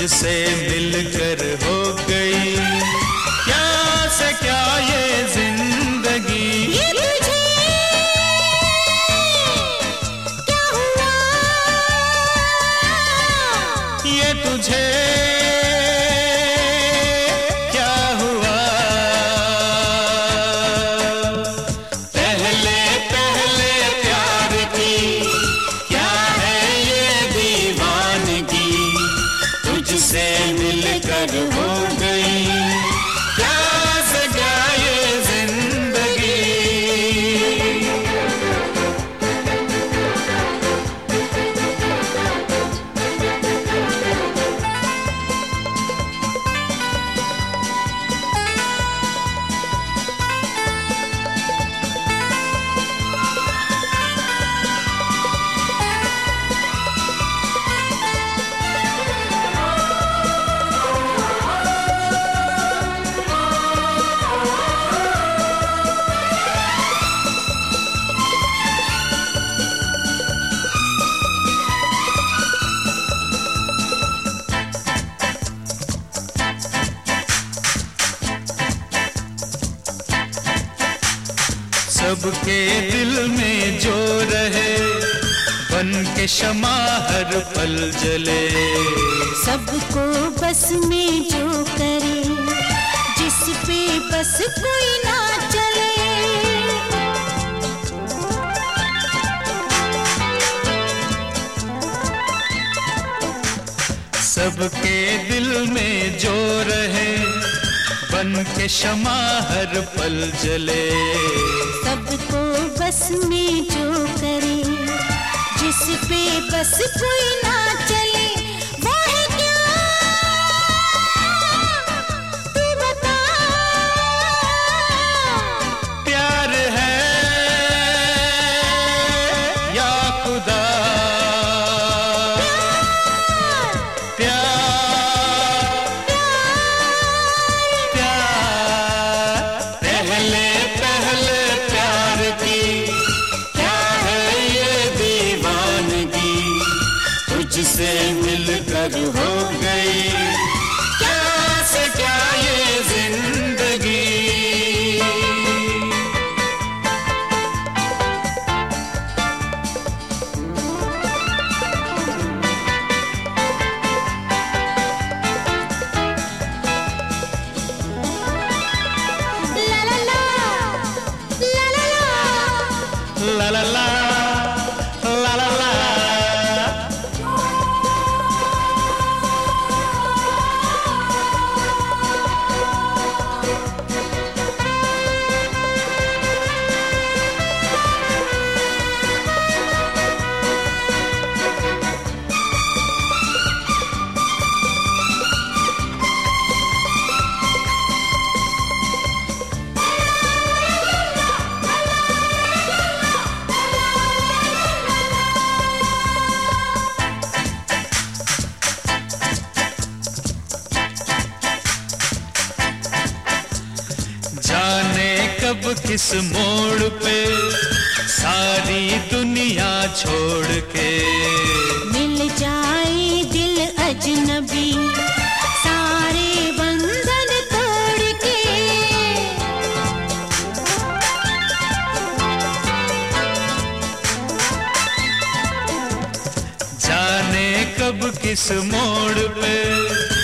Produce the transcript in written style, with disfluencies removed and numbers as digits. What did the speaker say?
तुझसे मिलकर हो गई क्या से क्या ये जिंदगी। ये तुझे क्या हुआ, ये तुझे क्या हुआ। पहले पहले प्यार की क्या है ये दीवानगी, तुझसे मिलकर हो गई क्या से क्या ये जिंदगी। सबके दिल में जो रहे बन के शमा हर पल जले। सबको बस में जो करे जिस पे बस कोई ना चले। सबके दिल में जो रहे बन के शमा हर पल जले। सबको बस में जो करे जिस पे बस कोई ना चले। वो है क्या तू बता, प्यार है या खुदा। तुझसे मिलकर हो गई क्या से क्या ये जिंदगी। ला ला ला ला ला ला ला ला ला ला ला ला। जाने कब किस मोड़ पे सारी दुनिया छोड़ के मिल जाए दिल अजनबी सारे बंधन तोड़ के। जाने कब किस मोड़ पे